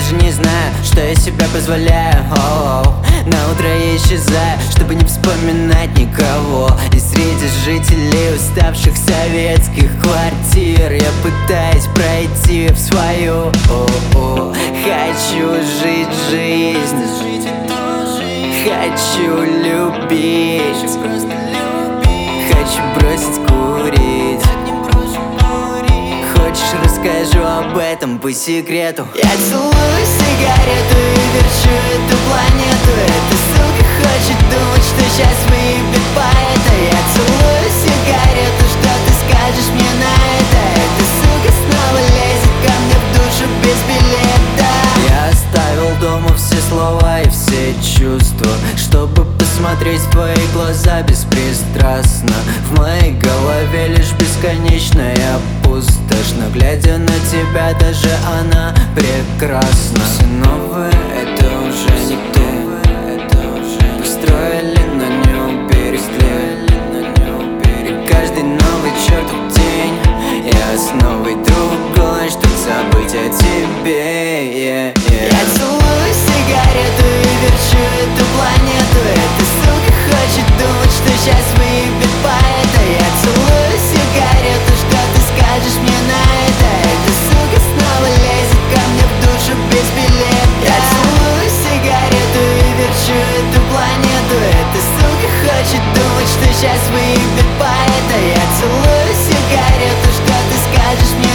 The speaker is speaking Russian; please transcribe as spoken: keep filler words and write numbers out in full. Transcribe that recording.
даже не знаю, что я себе позволяю. О-о-о. На утро я исчезаю, чтобы не вспоминать никого. И среди жителей уставших советских квартир я пытаюсь пройти в свою. О-о. Хочу жить жизнь, хочу любить, хочу бросить курить. Хочешь, расскажу об этом по секрету? Я целую сигарету и верчу эту планету. Эта сука хочет думать, что сейчас выебет поэта. Я целую сигарету, что ты скажешь мне на это? Эта сука снова лезет ко мне в душу без билета. Я оставил дома все слова и все чувства, чтобы посмотреть в твои глаза беспристрастно. В моей голове лишь бесконечная пустошь, но глядя на тебя даже она прекрасна. Все новое — это уже не ты. Построили на нем переклеили на нем берег. Каждый новый чертов день я с новой другой, чтоб забыть о тебе. yeah, yeah. Я целую сигарету и верчу эту планету. Эта сука хочет думать, что сейчас выебет поэта. Я целую сигарету, что ты скажешь мне на это? Эта сука снова лезет ко мне в душу без билета. Я целую сигарету и верчу эту планету. Эта сука хочет думать, что сейчас выебет поэта. Я целую сигарету, что ты скажешь мне